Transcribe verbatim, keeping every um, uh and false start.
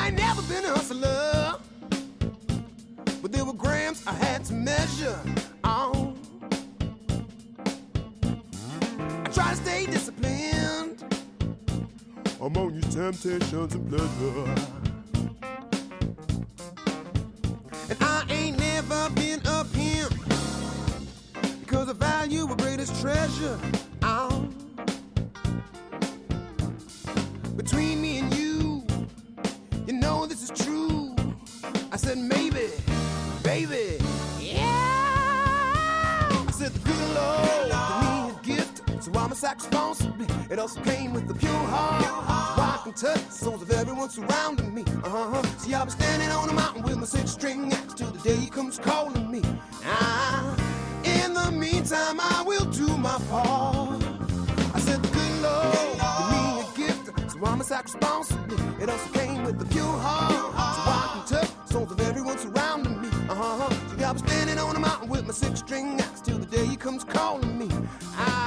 I ain't never been a hustler, but there were grams I had to measure on. I try to stay disciplined among these temptations and pleasure. And I ain't never been a pimp, because I value a greatest treasure. Oh. Between me and you, you know this is true. I said maybe, baby, yeah. I said the good Lord gave me a gift, so I'm a saxophone. It also came with a pure heart, so I can touch the souls of everyone surrounding me. Uh-huh. See, I'll be standing on a mountain with my six-string axe till the day he comes calling me. Ah. In the meantime, I will do my part. I said the good Lord gave me a gift, so I'm a saxophone. It also came with a pure heart, so I can touch the souls of everyone surrounding me. Uh-huh. See, I'll be standing on a mountain with my six-string axe till the day he comes calling me. Ah.